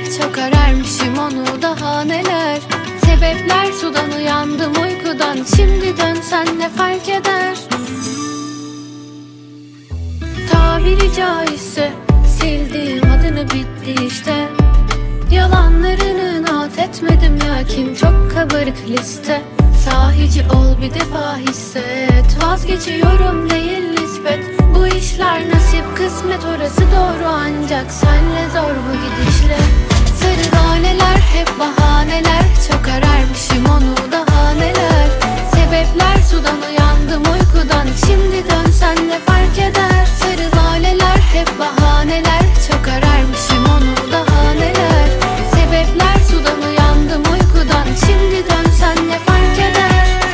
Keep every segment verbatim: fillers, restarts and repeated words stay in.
çok ararmışım onu daha neler. Sebepler sudan uyandım uykudan, şimdi dönsen ne fark eder? Tabiri caizse sildiğim adını bitti işte. Yalanlarını not etmedim lakin çok kabarık liste. Sahici ol bir defa hisset, vazgeçiyorum değil nispet. Bu işler nasip kısmet, orası doğru ancak senle zor bu gidişle. Sarı laleler hep bahaneler, çok ararmışım onu daha neler. Sebepler sudan uyandım uykudan, şimdi dönsen ne fark eder? Sarı laleler hep bahaneler, çok ararmışım onu daha neler. Sebepler sudan uyandım uykudan, şimdi dönsen ne fark eder?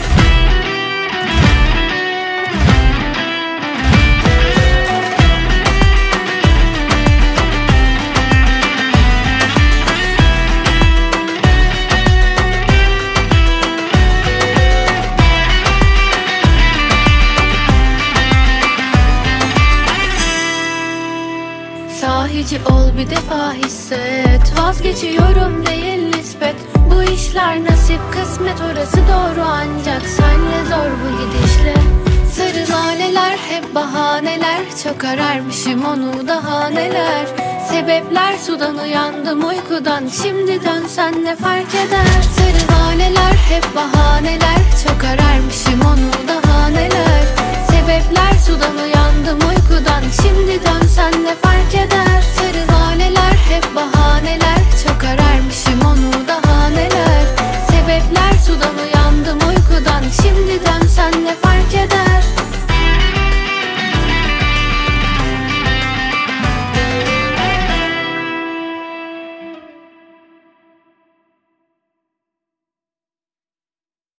Sahici ol bir defa hisset, vazgeçiyorum değil nispet. Bu işler nasip kısmet, orası doğru ancak senle zor bu gidişle. Sarı laleler hep bahaneler, çok ararmışım onu daha neler. Sebepler sudan uyandım uykudan, şimdi dönsen ne fark eder? Sarı laleler hep bahaneler, çok ararmışım onu daha neler. Sebepler sudan uyandım uykudan, şimdi dönsen ne fark eder?